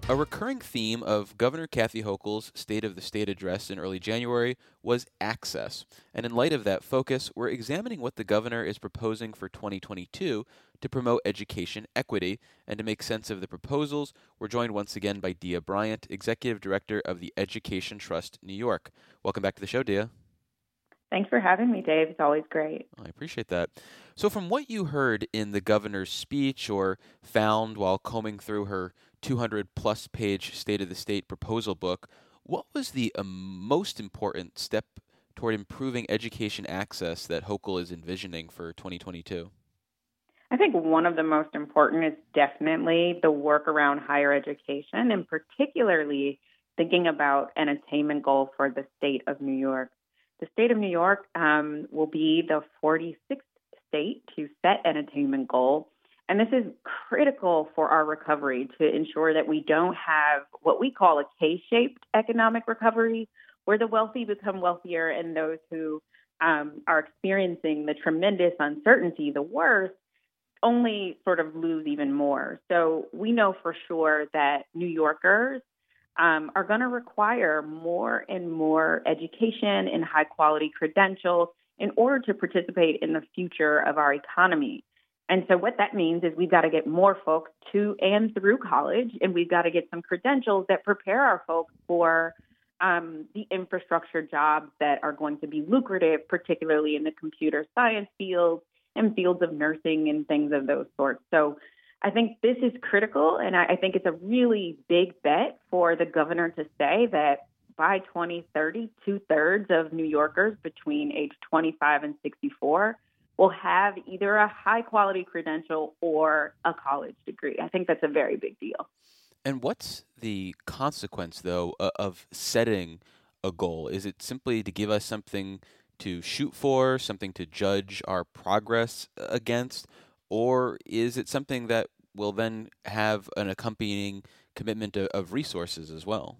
A recurring theme of Governor Kathy Hochul's State of the State address in early January was access. And in light of that focus, we're examining what the governor is proposing for 2022 to promote education equity. And to make sense of the proposals, we're joined once again by Dia Bryant, Executive Director of the Education Trust New York. Welcome back to the show, Dia. Thanks for having me, Dave. It's always great. I appreciate that. So, from what you heard in the governor's speech or found while combing through her 200 plus page State of the State proposal book, what was the most important step toward improving education access that Hochul is envisioning for 2022? I think one of the most important is definitely the work around higher education, and particularly thinking about an attainment goal for the state of New York. The state of New York will be the 46th state to set an attainment goal. And this is critical for our recovery to ensure that we don't have what we call a K-shaped economic recovery, where the wealthy become wealthier and those who are experiencing the tremendous uncertainty, the worst, only sort of lose even more. So we know for sure that New Yorkers are going to require more and more education and high quality credentials in order to participate in the future of our economy. And so what that means is we've got to get more folks to and through college, and we've got to get some credentials that prepare our folks for the infrastructure jobs that are going to be lucrative, particularly in the computer science field and fields of nursing and things of those sorts. So I think this is critical, and I think it's a really big bet for the governor to say that by 2030, 2/3 of New Yorkers between age 25 and 64 will have either a high-quality credential or a college degree. I think that's a very big deal. And what's the consequence, though, of setting a goal? Is it simply to give us something to shoot for, something to judge our progress against, or is it something that will then have an accompanying commitment of resources as well?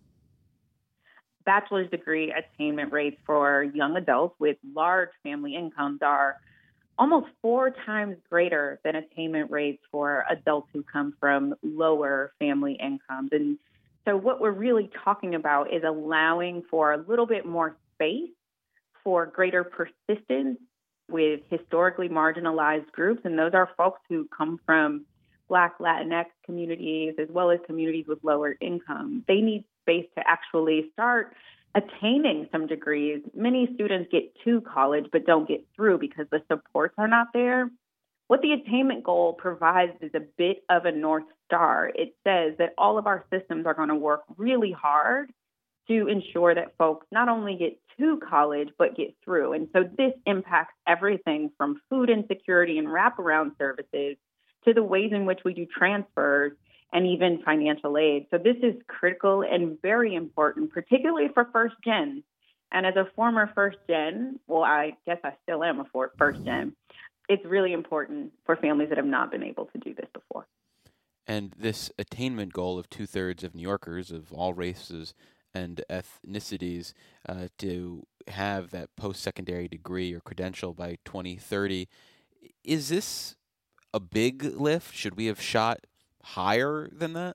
Bachelor's degree attainment rates for young adults with large family incomes are almost 4 times greater than attainment rates for adults who come from lower family incomes. And so, what we're really talking about is allowing for a little bit more space for greater persistence with historically marginalized groups. And those are folks who come from Black, Latinx communities, as well as communities with lower income. They need space to actually start attaining some degrees. Many students get to college but don't get through because the supports are not there. What the attainment goal provides is a bit of a North Star. It says that all of our systems are going to work really hard to ensure that folks not only get to college, but get through. And so this impacts everything from food insecurity and wraparound services to the ways in which we do transfers and even financial aid. So this is critical and very important, particularly for first gen. And as a former first gen, well, I guess I still am a first gen, it's really important for families that have not been able to do this before. And this attainment goal of 2/3 of New Yorkers of all races and ethnicities to have that post-secondary degree or credential by 2030, is this a big lift? Should we have shot higher than that?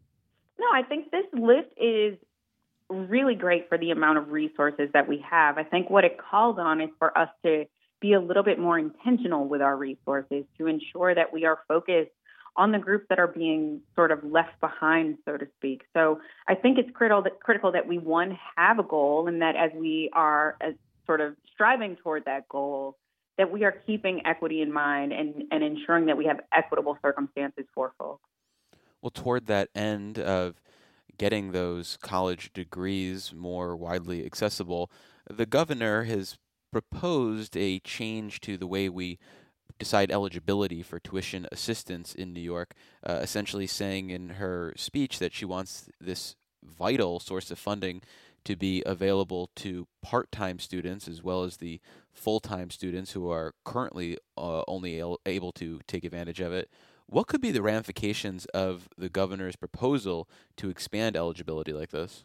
No, I think this lift is really great for the amount of resources that we have. I think what it calls on is for us to be a little bit more intentional with our resources to ensure that we are focused on the groups that are being sort of left behind, so to speak. So I think it's critical that we, one, have a goal, and that as we are sort of striving toward that goal, that we are keeping equity in mind and ensuring that we have equitable circumstances for folks. Well, toward that end of getting those college degrees more widely accessible, the governor has proposed a change to the way we decide eligibility for tuition assistance in New York, essentially saying in her speech that she wants this vital source of funding to be available to part-time students as well as the full-time students who are currently only able to take advantage of it. What could be the ramifications of the governor's proposal to expand eligibility like this?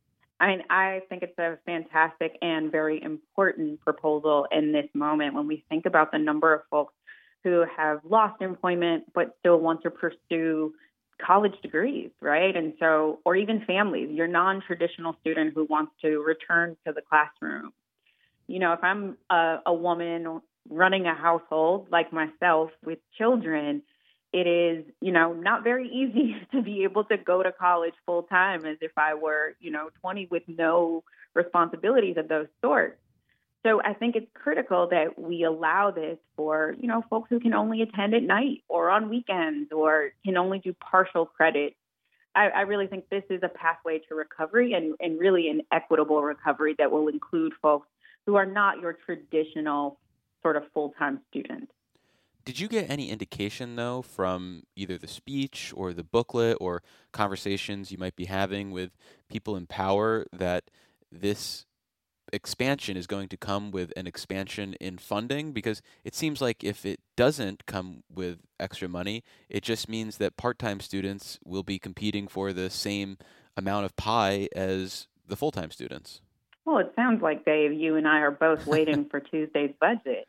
I mean, I think it's a fantastic and very important proposal in this moment when we think about the number of folks who have lost employment but still want to pursue college degrees, right? And so, or even families, your non-traditional student who wants to return to the classroom. If I'm a woman running a household like myself with children, it is, not very easy to be able to go to college full time as if I were, 20 with no responsibilities of those sorts. So I think it's critical that we allow this for, folks who can only attend at night or on weekends or can only do partial credit. I really think this is a pathway to recovery and really an equitable recovery that will include folks who are not your traditional sort of full-time student. Did you get any indication, though, from either the speech or the booklet or conversations you might be having with people in power that this expansion is going to come with an expansion in funding? Because it seems like if it doesn't come with extra money, it just means that part-time students will be competing for the same amount of pie as the full-time students. Well, it sounds like, Dave, you and I are both waiting for Tuesday's budget.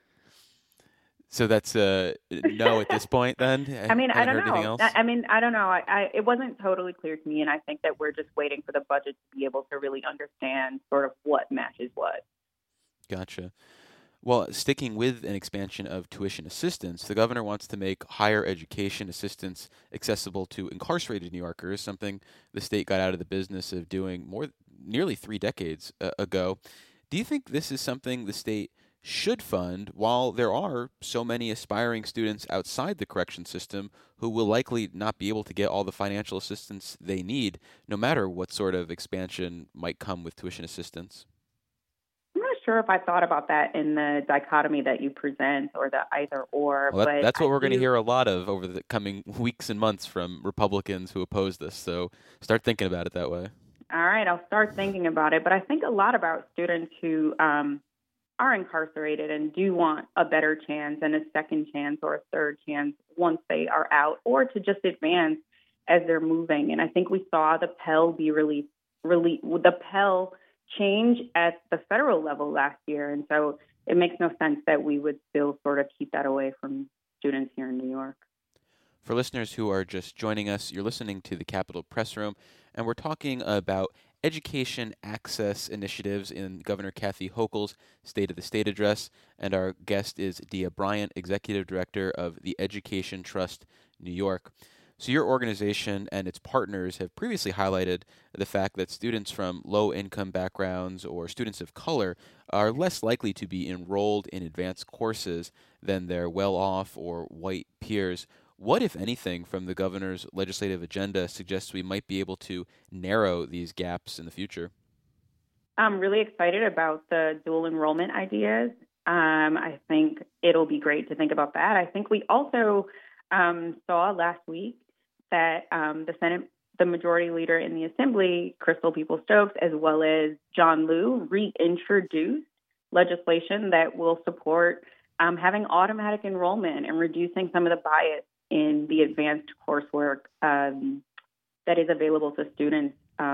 So that's a no at this point, then? I mean, I don't Anything know. else? I don't know. It wasn't totally clear to me, and I think that we're just waiting for the budget to be able to really understand sort of what matches what. Gotcha. Well, sticking with an expansion of tuition assistance, the governor wants to make higher education assistance accessible to incarcerated New Yorkers, something the state got out of the business of doing nearly 3 decades ago. Do you think this is something the state should fund while there are so many aspiring students outside the correction system who will likely not be able to get all the financial assistance they need, no matter what sort of expansion might come with tuition assistance? I'm not sure if I thought about that in the dichotomy that you present or the either or. Well, but that's what we're going to do. hear a lot of over the coming weeks and months from Republicans who oppose this. So start thinking about it that way. All right, I'll start thinking about it. But I think a lot about students who are incarcerated and do want a better chance and a second chance or a third chance once they are out, or to just advance as they're moving. And I think we saw the Pell be released, the Pell change at the federal level last year. And so it makes no sense that we would still sort of keep that away from students here in New York. For listeners who are just joining us, you're listening to the Capitol Press Room, and we're talking about education access initiatives in Governor Kathy Hochul's State of the State address. And our guest is Dia Bryant, Executive Director of the Education Trust New York. So your organization and its partners have previously highlighted the fact that students from low-income backgrounds or students of color are less likely to be enrolled in advanced courses than their well-off or white peers. What, if anything, from the governor's legislative agenda suggests we might be able to narrow these gaps in the future? I'm really excited about the dual enrollment ideas. I think it'll be great to think about that. I think we also saw last week that the Senate, the majority leader in the Assembly, Crystal Peoples-Stokes, as well as John Liu, reintroduced legislation that will support having automatic enrollment and reducing some of the bias in the advanced coursework that is available to students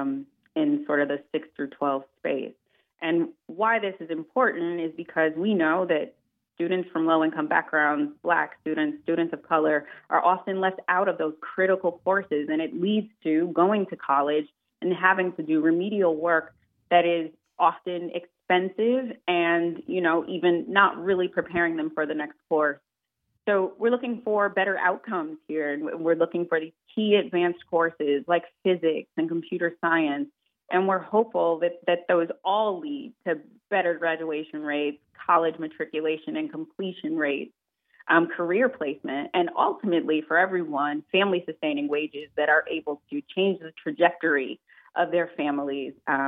in sort of the 6 through 12 space. And why this is important is because we know that students from low-income backgrounds, Black students, students of color, are often left out of those critical courses, and it leads to going to college and having to do remedial work that is often expensive and, even not really preparing them for the next course. So we're looking for better outcomes here, and we're looking for these key advanced courses like physics and computer science, and we're hopeful that those all lead to better graduation rates, college matriculation and completion rates, career placement, and ultimately for everyone, family-sustaining wages that are able to change the trajectory of their families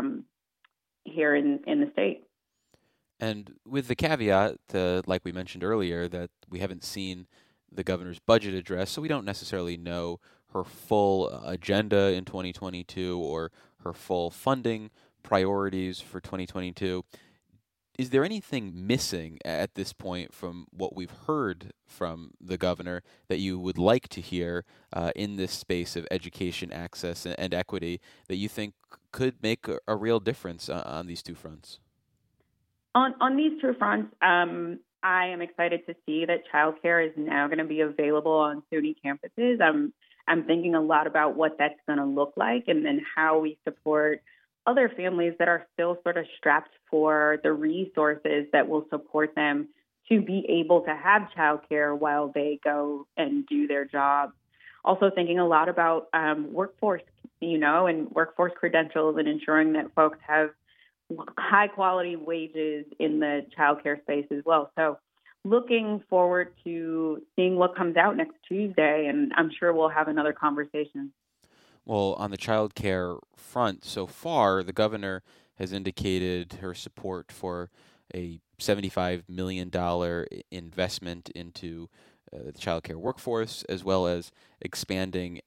here in the state. And with the caveat, like we mentioned earlier, that we haven't seen the governor's budget address, so we don't necessarily know her full agenda in 2022 or her full funding priorities for 2022. Is there anything missing at this point from what we've heard from the governor that you would like to hear in this space of education access and equity that you think could make a real difference on these two fronts? On these two fronts, I am excited to see that childcare is now going to be available on SUNY campuses. I'm thinking a lot about what that's going to look like and then how we support other families that are still sort of strapped for the resources that will support them to be able to have childcare while they go and do their jobs. Also thinking a lot about workforce, and workforce credentials and ensuring that folks have high quality wages in the childcare space as well. So looking forward to seeing what comes out next Tuesday, and I'm sure we'll have another conversation. Well, on the child care front, so far, the governor has indicated her support for a $75 million investment into the child care workforce, as well as expanding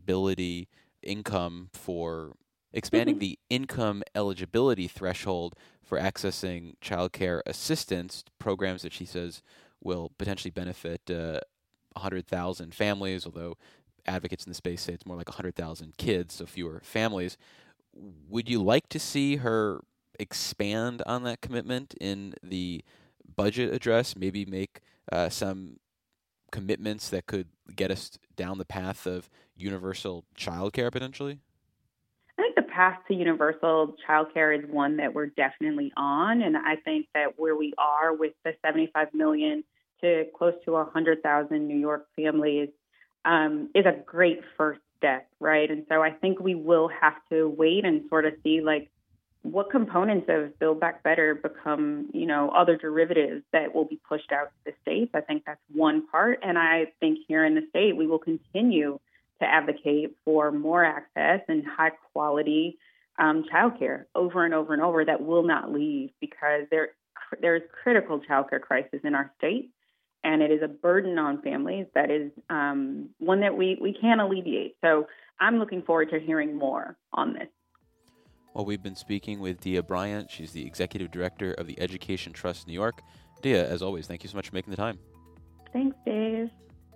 the income eligibility threshold for accessing child care assistance, programs that she says will potentially benefit 100,000 families, although advocates in the space say it's more like 100,000 kids, so fewer families. Would you like to see her expand on that commitment in the budget address, maybe make some commitments that could get us down the path of universal childcare potentially? I think the path to universal childcare is one that we're definitely on, and I think that where we are with the 75 million to close to 100,000 New York families is a great first step, right? And so I think we will have to wait and sort of see what components of Build Back Better become, other derivatives that will be pushed out to the states. I think that's one part. And I think here in the state, we will continue to advocate for more access and high quality childcare over and over and over that will not leave, because there is critical childcare crisis in our state. And it is a burden on families that is one that we can alleviate. So I'm looking forward to hearing more on this. Well, we've been speaking with Dia Bryant. She's the Executive Director of the Education Trust New York. Dia, as always, thank you so much for making the time. Thanks, Dave.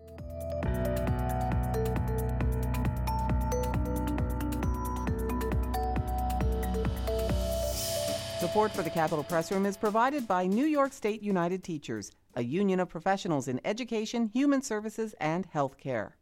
Support for the Capitol Press Room is provided by New York State United Teachers, a union of professionals in education, human services, and healthcare.